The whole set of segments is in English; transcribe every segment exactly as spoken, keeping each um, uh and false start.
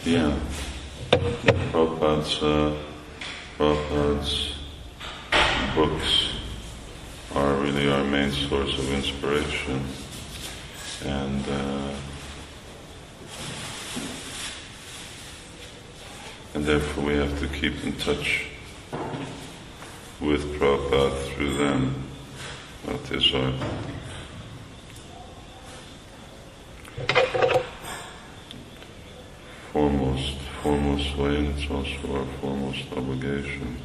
Yeah. Prabhupada's, uh, Prabhupada's books are really our main source of inspiration. And uh, and therefore we have to keep in touch with Prabhupada through them. That is our foremost, foremost way, and it's also our foremost obligation.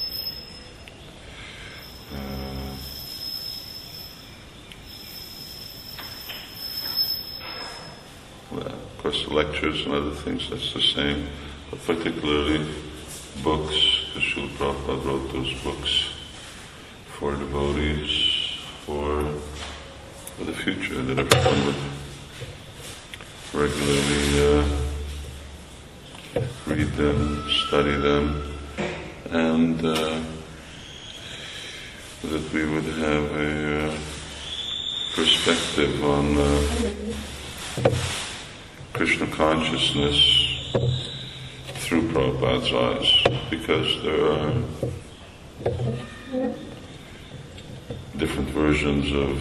Uh, well, of course, lectures and other things, that's the same, but particularly books, because Srila Prabhupada wrote those books for devotees, for, for the future, that everyone would regularly uh, read them, study them, and uh, that we would have a uh, perspective on uh, Krishna consciousness through Prabhupada's eyes, because there are different versions of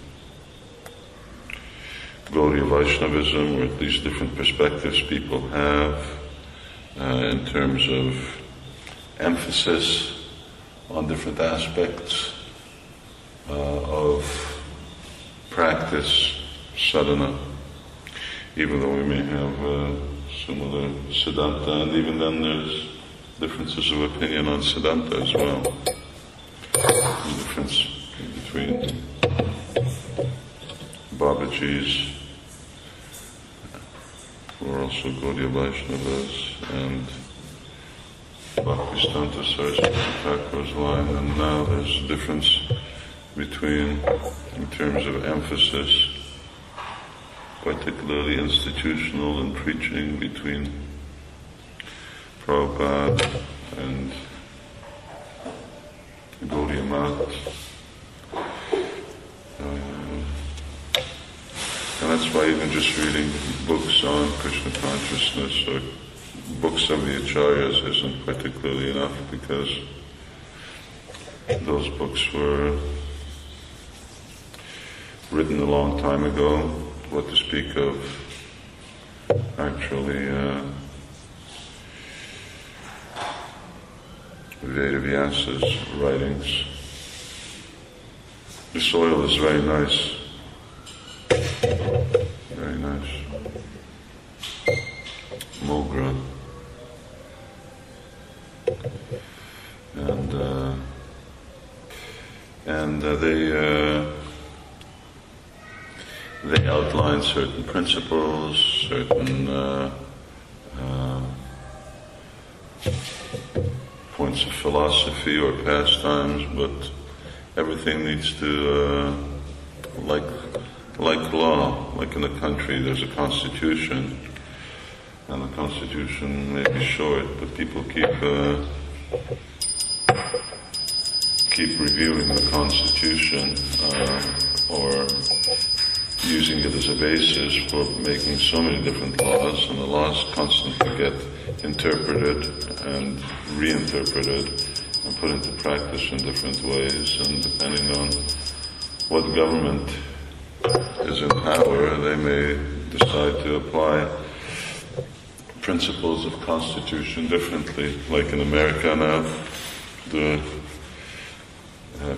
Gaudiya Vaishnavism, or at least different perspectives people have uh, in terms of emphasis on different aspects uh, of practice, sadhana, even though we may have uh, similar Siddhanta, and even then there's differences of opinion on Siddhanta as well. The difference between Babaji's, who are also Gaudiya Vaishnavas, and Bhaktisiddhanta Saraswati Thakur's line, and now there's a difference between, in terms of emphasis, particularly institutional and preaching, between Prabhupada and Gaudiya Math. Uh, and that's why even just reading books on Krishna consciousness or books of the Acharyas isn't particularly enough, because those books were written a long time ago, what to speak of actually uh, Vedavyasa's writings. The soil is very nice, very nice. Mogra. And uh, and uh, they uh, they outline certain principles, certain uh, uh, points of philosophy or pastimes, but everything needs to, uh, like like law, like in a country, there's a constitution, and the constitution may be short, but people keep uh, keep reviewing the constitution uh, or using it as a basis for making so many different laws, and the laws constantly get interpreted and reinterpreted and put into practice in different ways, and depending on what government is in power, they may decide to apply principles of constitution differently. Like in America now, the uh,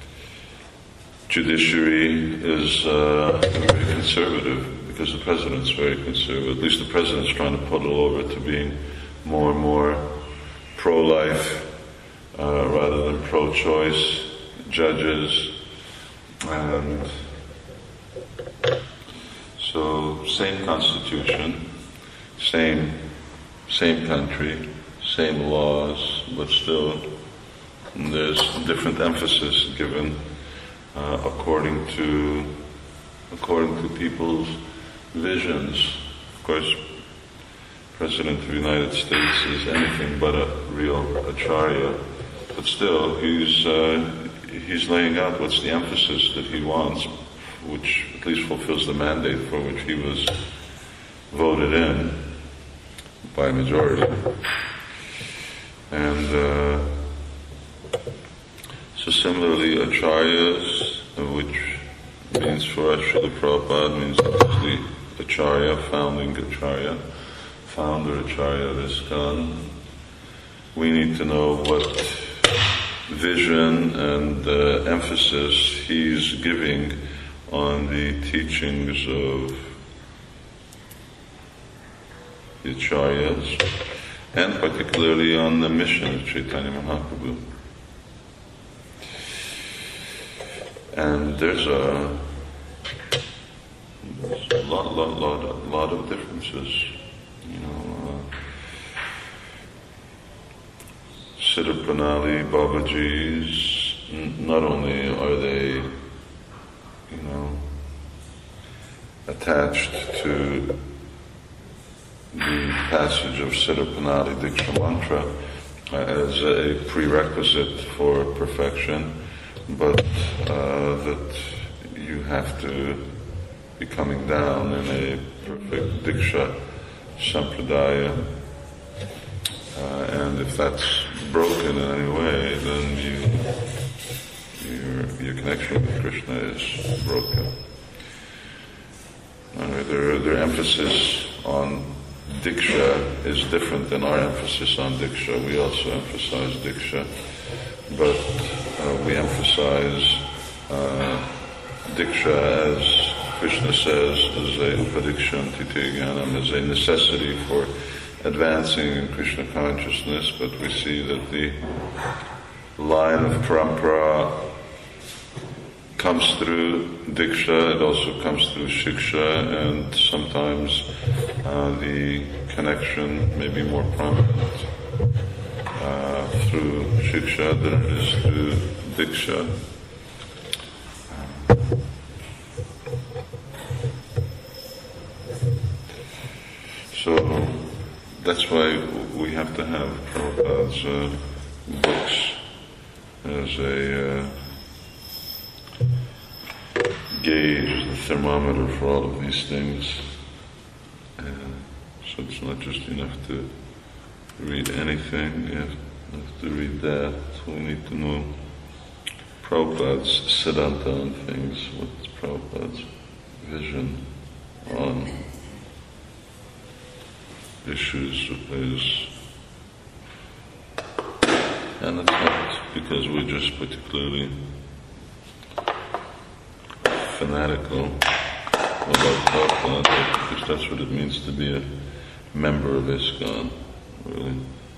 judiciary is uh, very conservative, because the president's very conservative. At least the president's trying to put it over to being more and more pro-life uh, rather than pro-choice judges. And so, same constitution, same same country, same laws, but still there's different emphasis given uh, according to according to people's visions. Of course, President of the United States is anything but a real acharya, but still he's uh, he's laying out what's the emphasis that he wants, which at least fulfills the mandate for which he was voted in. by majority. And uh, so similarly, acharyas, which means for us, Srila Prabhupada means obviously acharya, founding acharya, founder acharya of ISKCON. We need to know what vision and uh, emphasis he's giving on the teachings of the acharyas, and particularly on the mission of Chaitanya Mahaprabhu. And there's a, there's a lot, lot, lot, lot of differences. You know, uh, Siddha Pranali, Babaji's, n- not only are they, you know, attached to the passage of Siddha Pranali Diksha Mantra uh, as a prerequisite for perfection, but uh, that you have to be coming down in a perfect Diksha Sampradaya, uh, and if that's broken in any way, then you, your, your connection with Krishna is broken. Anyway, their, their emphasis on Diksha is different than our emphasis on Diksha. We also emphasize Diksha, but uh, we emphasize uh, Diksha, as Krishna says, as a upadikshanti te jnanam, as a necessity for advancing in Krishna consciousness, but we see that the line of parampara comes through Diksha, it also comes through Shiksha, and sometimes uh, the connection may be more prominent uh, through Shiksha than it is through Diksha. So that's why we have to have Prabhupada's uh, books as a uh, gauge, the thermometer for all of these things. Uh, so it's not just enough to read anything, you have, you have to read that. So we need to know Prabhupada's siddhanta on things, what's Prabhupada's vision on issues is, and it's not because we're just particularly fanatical about Prabhupada, because that's what it means to be a member of ISKCON, really.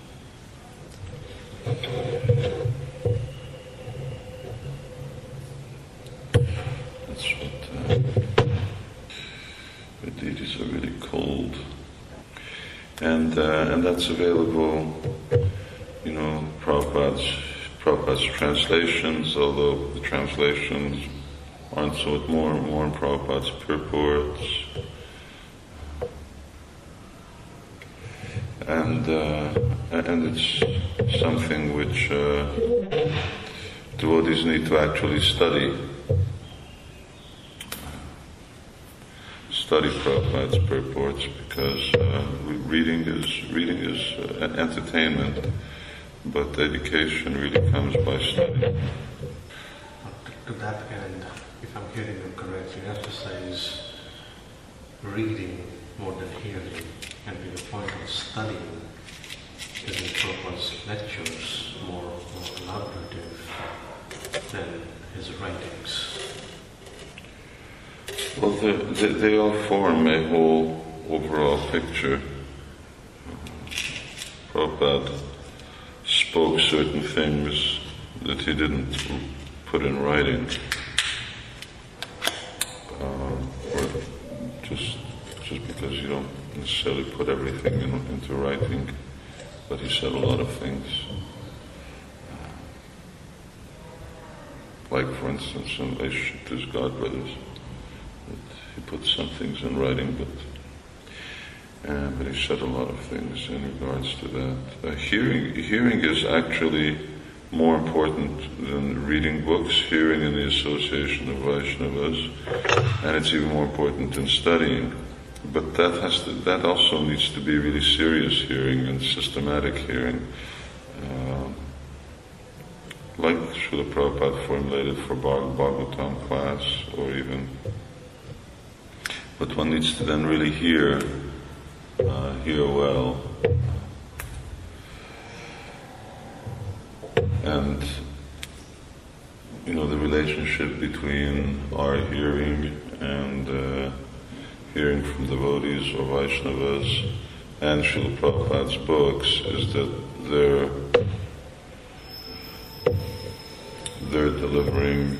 That's what uh, the deities are really cold. And uh, and that's available, you know, Prabhupada's, Prabhupada's translations, although the translations aren't so much more, more in Prabhupada's purports. And uh, and it's something which uh, devotees need to actually study. Study Prabhupada's purports, because uh, reading is reading is uh, an entertainment, but education really comes by study. To that end, if I'm hearing you correctly, you emphasize reading more than hearing, and the point of studying is in Prabhupada's lectures more, more elaborative than his writings. Well, they, they, they all form a whole overall picture. Prabhupada spoke certain things that he didn't put in writing, um, or just just because you don't necessarily put everything in, into writing, but he said a lot of things. Like, for instance, in relationship to his godbrothers. He put some things in writing, but uh, but he said a lot of things in regards to that. Uh, hearing hearing is actually more important than reading books. Hearing in the association of Vaishnavas, and it's even more important than studying. but that has to, that also needs to be really serious hearing and systematic hearing. Uh, like Srila Prabhupada formulated for Bhag- Bhagavatam class, or even, but one needs to then really hear, uh, hear well, and you know the relationship between our hearing and uh, hearing from devotees or Vaishnavas and Srila Prabhupada's books is that they're they're delivering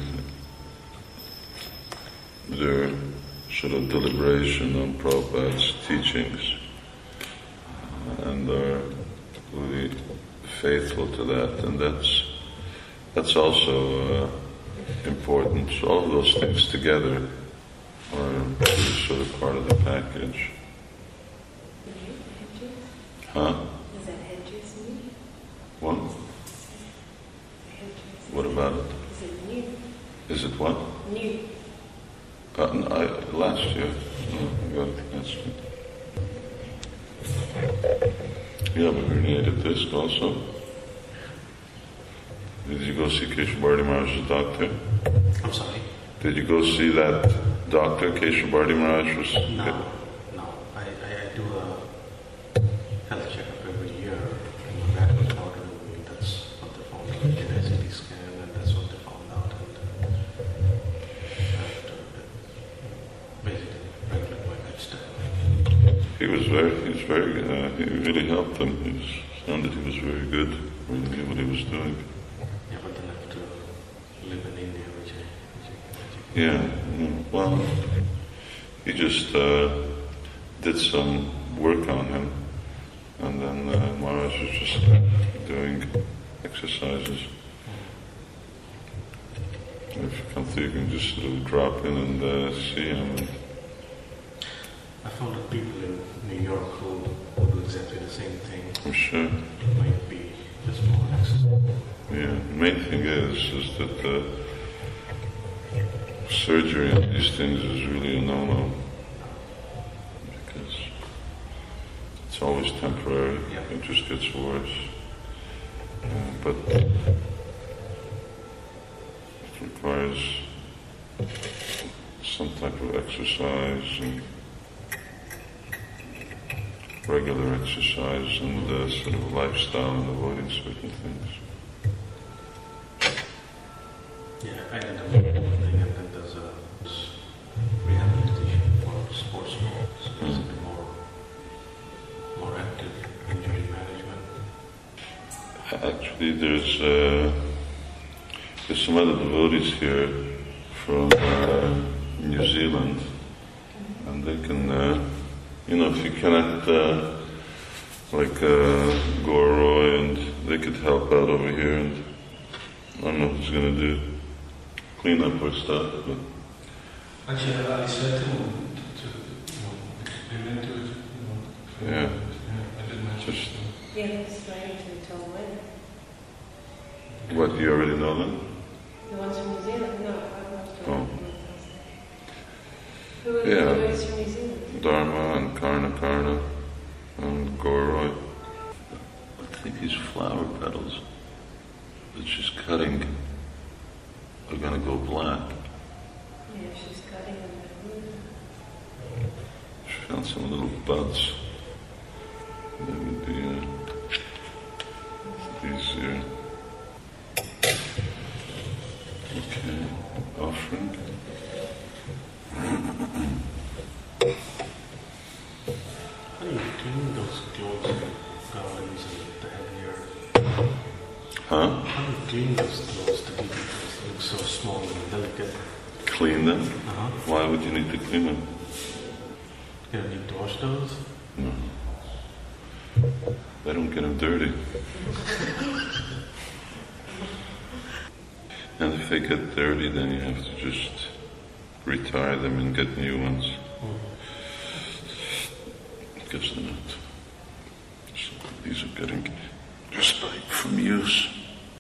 their sort of deliberation on Prabhupada's teachings, uh, and are really faithful to that, and that's that's also uh, important. So all of those things together are sort of part of the package. Huh? Is that headdress new? What? Headdress. What about it? Is it new? Is it what? New. Uh, no, I, last year. No, I got it last year. You have a herniated disc also. Did you go see Keshavarti Maharaj's doctor? I'm sorry? Did you go see that doctor, Keshavarti Maharaj? Was, No, no. I, I, I do a health checkup every year. And my back was bothering me. That's what they found out. I did a C T scan, and that's what they found out. And I have to basically regulate my lifestyle. He was very, he was very, uh, he really helped them. He was, sounded he was very good. Really knew what he was doing. Yeah, but then I have to live in India, which I, which I, which I Yeah, yeah. Well, he just uh, did some work on him, and then uh, Maharaj was just uh, doing exercises. If you come through, you can just sort of drop in and uh, see him. I found that people in New York who, who do exactly the same thing I'm sure. might be just more accessible. Yeah. The main thing is, is that uh, surgery on these things is really a no-no, because it's always temporary. Yeah. It just gets worse. Uh, but it requires some type of exercise and regular exercise and uh, sort of lifestyle and avoiding certain things. Yeah, I ended up doing and then there's a s- rehabilitation for sportsmen, so there's a bit more, more active injury management. Actually, there's uh, there's some other devotees here from uh, New Zealand, and they can, uh, you know, if you cannot, uh, like uh, Goroy, and they could help out over here, and I don't know who's going to do clean up our stuff, but Actually, I said to him to, you know, experiment to it, you know. yeah, Yeah, I did mention Just- it. Yeah, that's right to tell when. what, you already know them? The ones from New Zealand? No, I'm not Oh. Who are Yeah. the boys from New Zealand? Dharma and Karna Karna and Goroy. I think these flower petals that she's cutting are going to go black. Yeah, she's cutting them. She found some little buds. Maybe the, uh, these here. Okay, offering. How do you clean those clothes garlands and the headgear? Huh? How do you clean those clothes to keep it look so small and delicate? Clean them? Uh-huh. Why would you need to clean them? You don't need to wash those? No. They don't get them dirty. And if they get dirty, then you have to just retire them and get new ones. Because they're not. So these are getting just like from use.